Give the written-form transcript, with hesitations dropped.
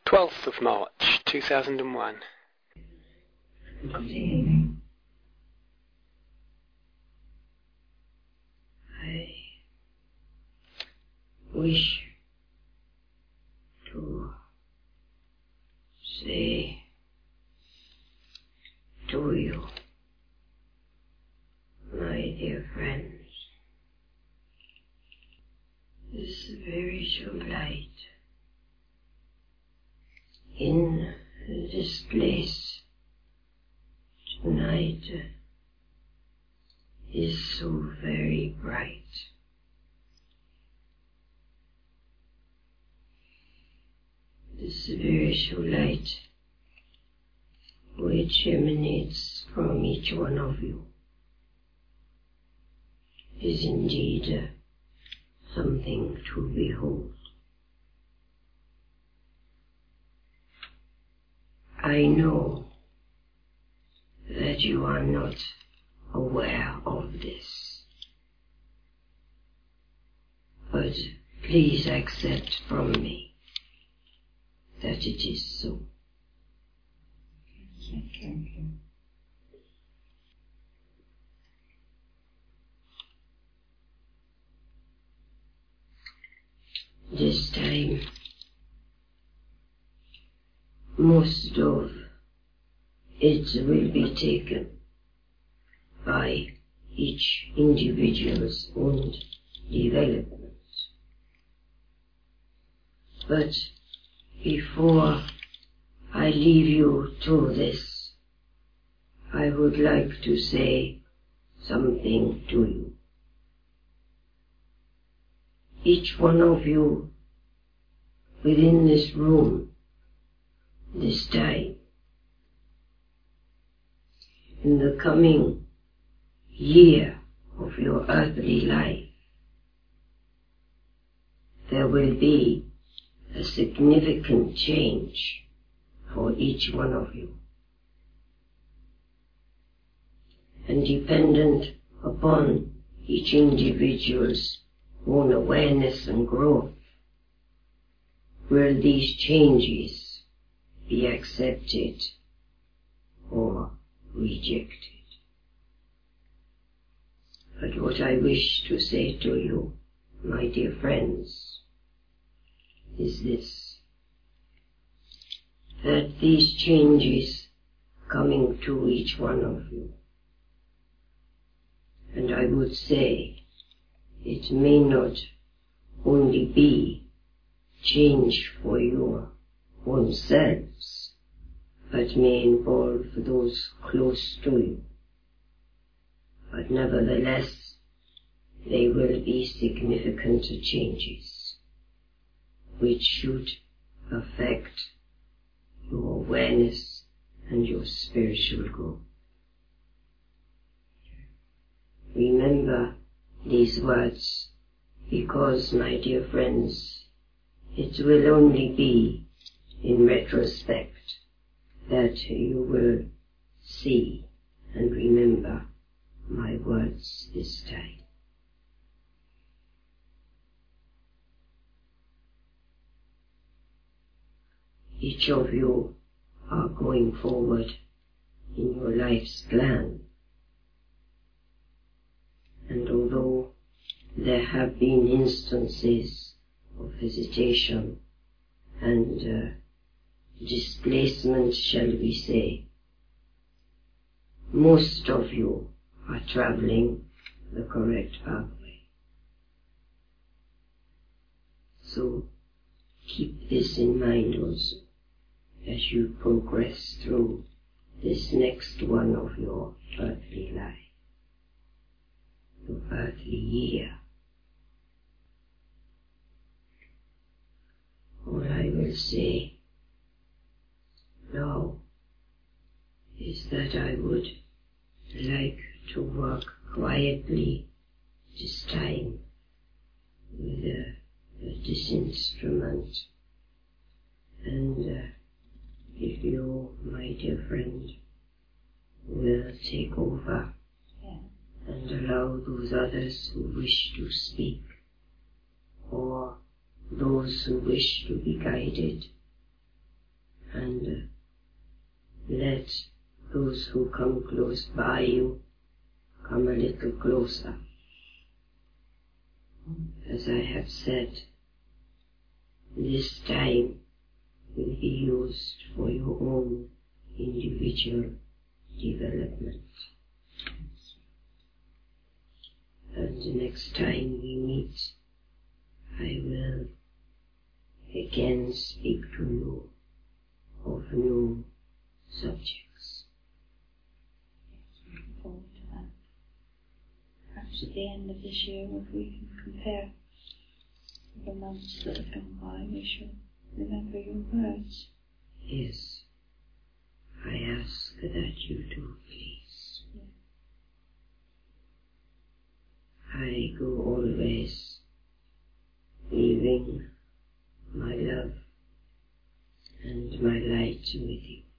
12th of March 2001. Good evening. I wish to say to you, my dear friends, this spiritual light in this place tonight is so very bright. The spiritual light which emanates from each one of you is indeed something to behold. I know that you are not aware of this, but please accept from me that it is so. Thank you. This time, most of it will be taken by each individual's own development. But before I leave you to this, I would like to say something to you. Each one of you within this room, this time, in the coming year of your earthly life, there will be a significant change for each one of you. And dependent upon each individual's own awareness and growth, will these changes be accepted or rejected. But what I wish to say to you, my dear friends, is this: that these changes coming to each one of you, and I would say it may not only be change for your own selves, but may involve those close to you. But nevertheless, they will be significant changes which should affect your awareness and your spiritual growth. Remember these words, because, my dear friends, it will only be in retrospect that you will see and remember my words this time. Each of you are going forward in your life's plan, and although there have been instances of hesitation and displacement, shall we say, most of you are traveling the correct pathway. So keep this in mind also as you progress through this next one of your earthly life, your earthly year. All I will say now is that I would like to work quietly this time with this instrument, and if you, my dear friend, will take over and allow those others who wish to speak, or those who wish to be guided, and let those who come close by you come a little closer. As I have said, this time will be used for your own individual development. And the next time we meet, I will again speak to you of new subjects. Looking forward to that. Perhaps at the end of this year, if we can compare the months that have gone by, we shall remember your words. Yes, I ask that you do, please. Yeah. I go always leaving my love and my light with you.